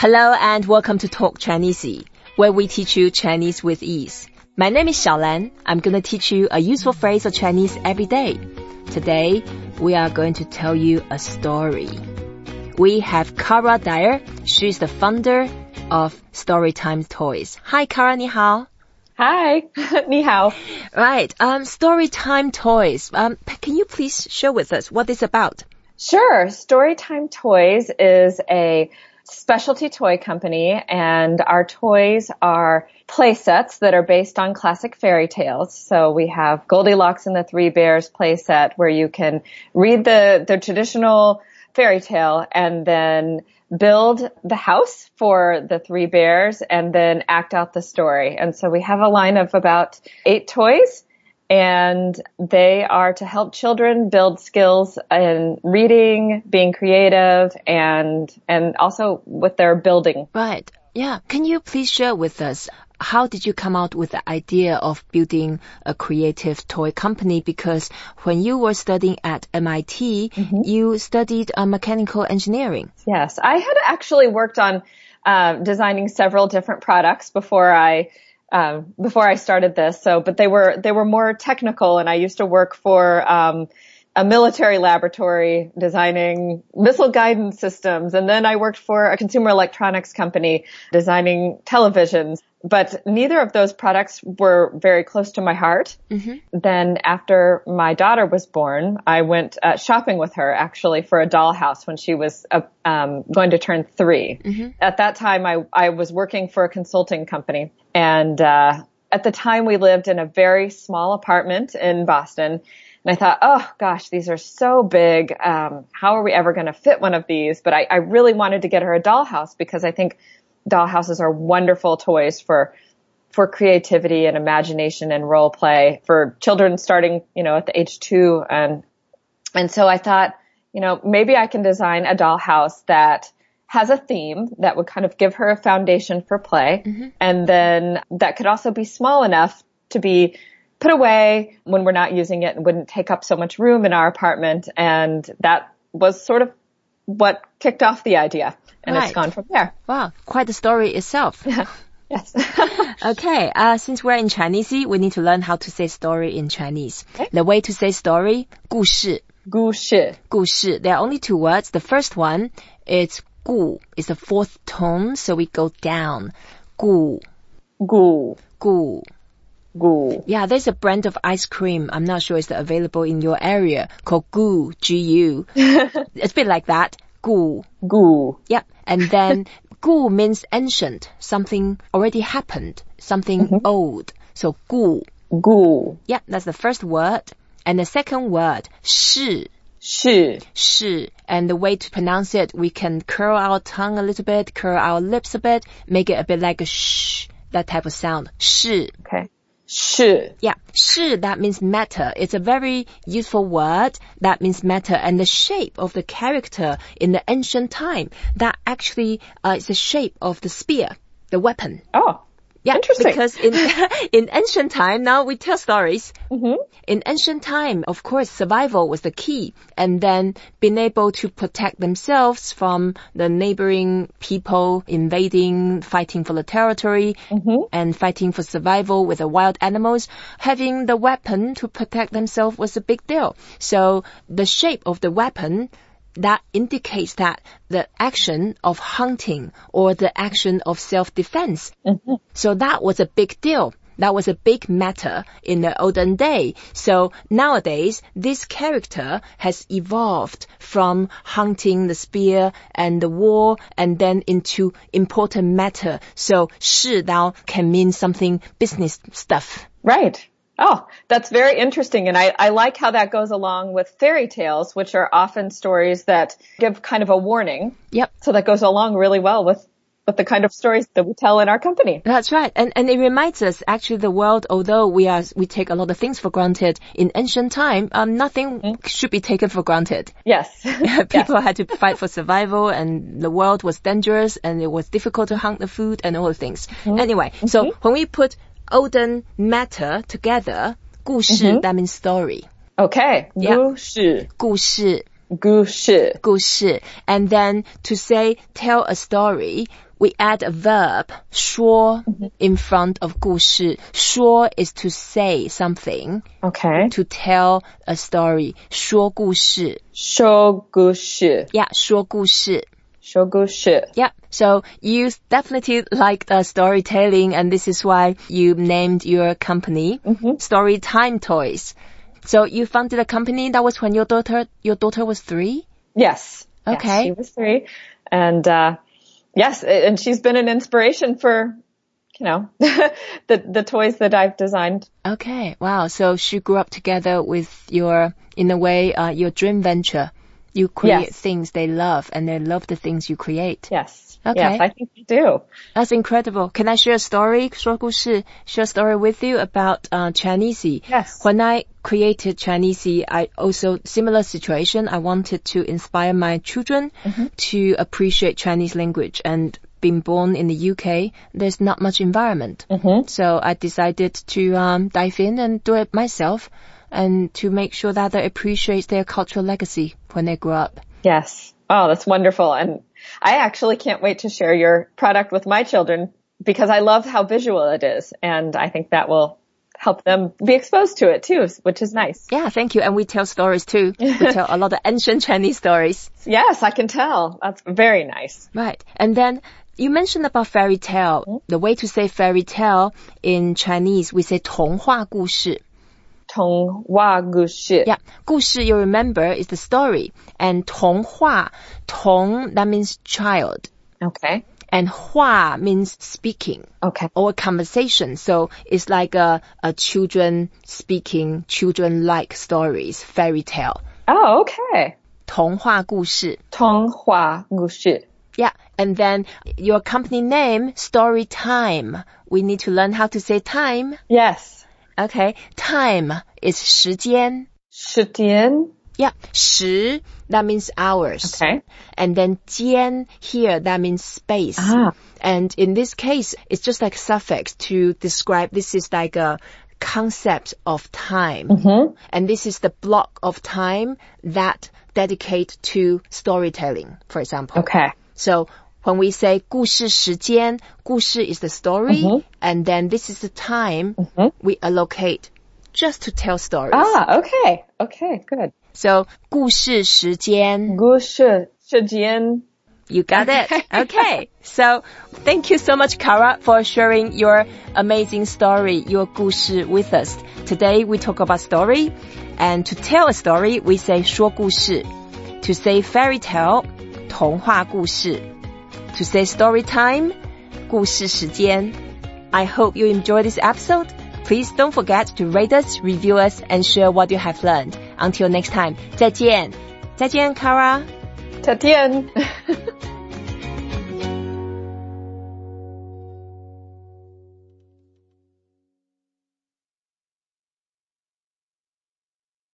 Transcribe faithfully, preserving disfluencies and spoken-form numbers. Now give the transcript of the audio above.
Hello and welcome to Talk Chinese, where we teach you Chinese with ease. My name is Xiaolan. I'm going to teach you a useful phrase of Chinese every day. Today, we are going to tell you a story. We have Kara Dyer. She's the founder of Storytime Toys. Hi, Kara, 你好. Hi, 你好. Right, um, Storytime Toys. Um, can you please share with us what it's about? Sure. Storytime Toys is a specialty toy company, and our toys are play sets that are based on classic fairy tales. So we have Goldilocks and the Three Bears play set where you can read the, the traditional fairy tale and then build the house for the three bears and then act out the story. And so we have a line of about eight toys, and they are to help children build skills in reading, being creative, and and also with their building. Right. Yeah. Can you please share with us, how did you come out with the idea of building a creative toy company? Because when you were studying at M I T, mm-hmm. you studied uh, mechanical engineering. Yes. I had actually worked on uh, designing several different products before I Um, before I started this. So, but they were, they were more technical, and I used to work for, um, a military laboratory designing missile guidance systems. And then I worked for a consumer electronics company designing televisions. But neither of those products were very close to my heart. Mm-hmm. Then after my daughter was born, I went uh, shopping with her actually for a dollhouse when she was uh, um, going to turn three. Mm-hmm. At that time, I, I was working for a consulting company. And uh, at the time, we lived in a very small apartment in Boston. And I thought, oh, gosh, these are so big. Um, how are we ever going to fit one of these? But I, I really wanted to get her a dollhouse because I think dollhouses are wonderful toys for for creativity and imagination and role play for children starting, you know, at the age two. And and so I thought, you know, maybe I can design a dollhouse that has a theme that would kind of give her a foundation for play. Mm-hmm. And then that could also be small enough to be put away when we're not using it and wouldn't take up so much room in our apartment. And that was sort of what kicked off the idea. And right. It's gone from there. Wow, quite the story itself. Yes. Okay, uh, since we're in Chinese, we need to learn how to say story in Chinese. Okay. The way to say story, 故事. 故事. 故事. There are only two words. The first one, it's 故. It's the fourth tone, so we go down. 故. 故. 故. Gu. Yeah, there's a brand of ice cream. I'm not sure it's available in your area called Gu, G U. It's a bit like that. Gu. Gu. Yep. And then Gu means ancient, something already happened, something mm-hmm. old. So Gu. Gu. Yep, that's the first word. And the second word, shi. Shi. Shi. And the way to pronounce it, we can curl our tongue a little bit, curl our lips a bit, make it a bit like a shh, that type of sound. Shi. Okay. Shi. Yeah, shi, that means matter. It's a very useful word that means matter. And the shape of the character in the ancient time, that actually uh, is the shape of the spear, the weapon. Oh, yeah, interesting. Because in in ancient time, now we tell stories. Mm-hmm. In ancient time, of course, survival was the key. And then being able to protect themselves from the neighboring people invading, fighting for the territory, mm-hmm. and fighting for survival with the wild animals. Having the weapon to protect themselves was a big deal. So the shape of the weapon, that indicates that the action of hunting or the action of self-defense. Mm-hmm. So that was a big deal. That was a big matter in the olden day. So nowadays, this character has evolved from hunting the spear and the war and then into important matter. So 世 now can mean something business stuff. Right. Oh, that's very interesting. And I, I like how that goes along with fairy tales, which are often stories that give kind of a warning. Yep. So that goes along really well with with the kind of stories that we tell in our company. That's right. And and it reminds us, actually, the world, although we are we take a lot of things for granted in ancient time, um, nothing mm-hmm. should be taken for granted. Yes. People yes. had to fight for survival, and the world was dangerous, and it was difficult to hunt the food and all the things. Mm-hmm. Anyway, mm-hmm. so when we put olden matter together, 故事, mm-hmm. that means story. Okay. 故事. 故事. 故事故事 And then to say tell a story, we add a verb 说 mm-hmm. in front of 故事. 说 is to say something. Okay. To tell a story. 说故事. 说故事 Yeah, 说故事. 说故事 Yeah, so you definitely liked uh, storytelling, and this is why you named your company mm-hmm. Storytime Toys. So you founded a company that was when your daughter your daughter was three? Yes. Okay. Yes, she was three. And uh yes, and she's been an inspiration for, you know, the the toys that I've designed. Okay. Wow. So she grew up together with your, in a way, uh, your dream venture. You create yes. things they love, and they love the things you create. Yes. Okay. Yes, I think they do. That's incredible. Can I share a story, 说故事, share a story with you about uh, Chinese? Yes. When I created Chinese, I also, similar situation, I wanted to inspire my children mm-hmm. to appreciate Chinese language. And being born in the U K, there's not much environment. Mm-hmm. So I decided to um, dive in and do it myself, and to make sure that they appreciate their cultural legacy when they grow up. Yes. Oh, that's wonderful. And I actually can't wait to share your product with my children because I love how visual it is. And I think that will help them be exposed to it too, which is nice. Yeah, thank you. And we tell stories too. We tell a lot of ancient Chinese stories. Yes, I can tell. That's very nice. Right. And then you mentioned about fairy tale. Mm-hmm. The way to say fairy tale in Chinese, we say 童话故事. 童话故事 Yeah, 故事, you remember, is the story. And 童话, 童, that means child. Okay. And 话 means speaking. Okay. Or conversation. So it's like a, a children speaking, children-like stories, fairy tale. Oh, okay. 童话故事. 童话故事 Yeah, and then your company name, Storytime. We need to learn how to say time. Yes. Okay, time is 时间. 时间 Yeah, 时, that means hours. Okay. And then 间 here, that means space. Ah. And in this case, it's just like suffix to describe, this is like a concept of time. Mm-hmm. And this is the block of time that dedicate to storytelling, for example. Okay. So when we say 故事时间, 故事 is the story, mm-hmm. and then this is the time mm-hmm. we allocate just to tell stories. Ah, okay. Okay, good. So 故事时间. 故事时间 You got it. Okay. So thank you so much, Kara, for sharing your amazing story, your 故事 with us. Today we talk about story, and to tell a story, we say 说故事. To say fairy tale, 童话故事. To say story time, 故事时间. I hope you enjoy this episode. Please don't forget to rate us, review us, and share what you have learned. Until next time, 再见. 再见, Kara. 再见